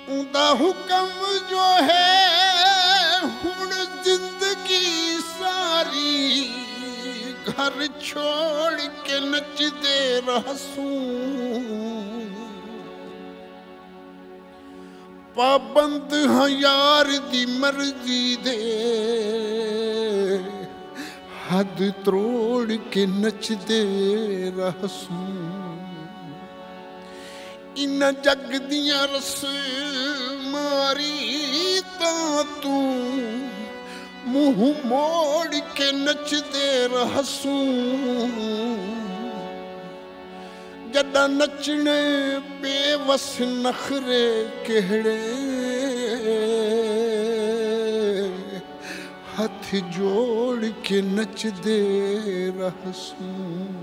उदा हुक्म जो है हुण जिंदगी सारी घर छोड़ के नचदे रहसूं पाबंद हाँ यार दी मर्जी दे हद त्रोड़ के नचदे रहसूं इन जग दियां रस मारी तां तू मुँह मोड़ के नचदे रहसूं जदा नचने बेवस नखरे केड़े हथ जोड़ के नचदे रहसूं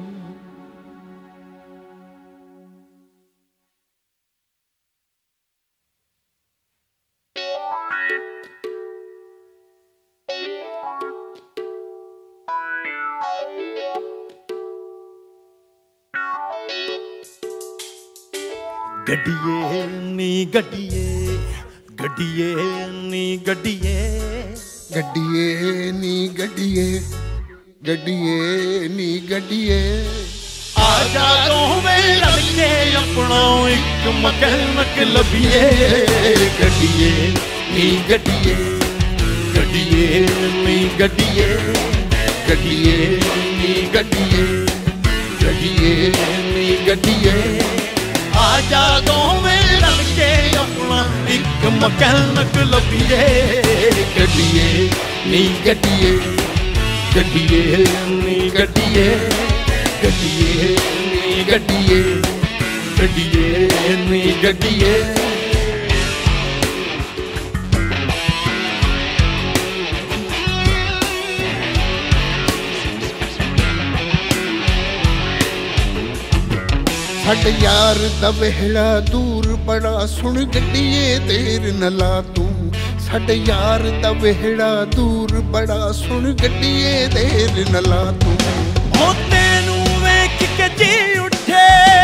गड्डिए नी गड्डिए गड्डिए नी गड्डिए गड्डिए नी गड्डिए गड्डिए नी गड्डिए आजा दोवें रल के अपना एक मकैनिक लभिए गड्डिए नी गड्डिए गड्डिए नी गड्डिए गड्डिए नी गड्डिए गड्डिए नी गड्डिए आजा दोवें रल के अपना एक मकैनिक लभिए गड्डिए नी गड्डिए गड्डिए नी गड्डिए गड्डिए नी गड्डिए गड्डिए नी गड्डिए साडे यार दा वेहड़ा दूर बड़ा सुन गड्डिए देर न ला तू साडे यार दा वेहड़ा दूर बड़ा सुन गड्डिए देर न ला तू ओ तेनू वेख के जी उठे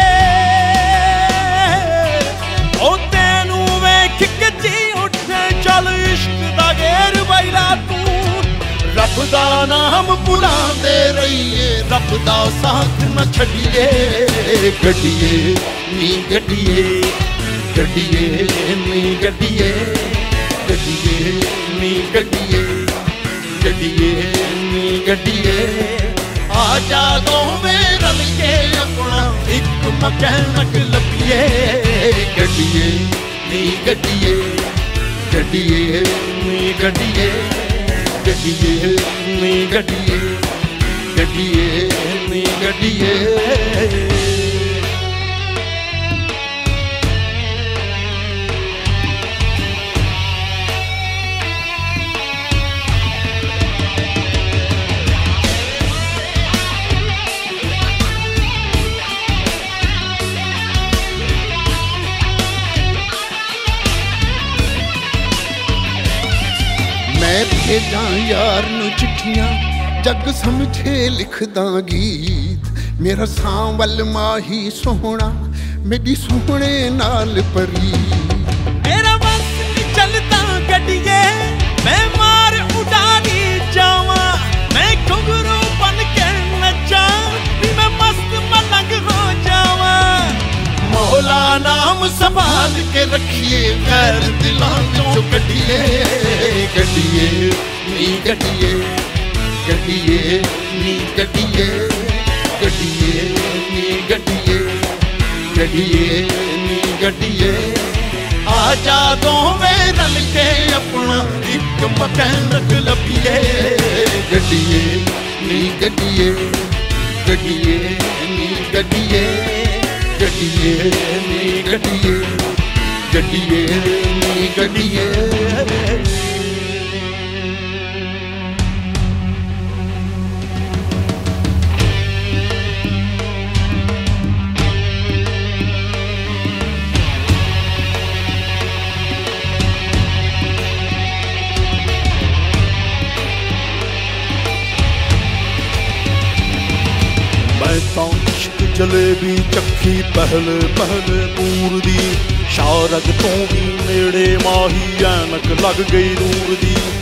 ओ तेनू वेख के जी उठे चल इश्क दा गेर बैला तू रब दा नाम भुलांदे रहिए रब दा साथ न छड्डिए गड्डिए नी गड्डिए गड्डिए नी गड्डिए गड्डिए नी गड्डिए गड्डिए नी गड्डिए आजा दोवें रल के अपना एक मकैनिक लभिए गड्डिए नी गड्डिए गड्डिए नी गड्डिए गड्डिए नी गड्डिए गड्डिए नी गड्डिए मैं भेजा यार नू चिट्ठियां जग समझे लिखदा गीत मेरा सांवल माही सोहना मेरी सोहने नाल परी मेरा बस नहीं चलता गड्डिए मैं मार उड़ानी जावा मैं घुंघरू बन के नचा मैं मस्त मलंग हो जावा मौला नाम संभाल के रखिए खैर दिलों चों गड्डिए गड्डिए नी गड्डिए गड्डिए नी गड्डिए गड्डिए नी गड्डिए गड्डिए नी गड्डिए आजा दोवें रल के अपना एक मकैनिक लभिए गड्डिए नी गड्डिए गड्डिए नी गड्डिए गड्डिए नी गड्डिए गड्डिए नी गड्डिए जलेबी चखी पहले पहले पूर दी शारग तो भी नेड़े ਮਾਹੀ ਐਨਕ ਲੱਗ ਗਈ ਨੂਰ ਦੀ।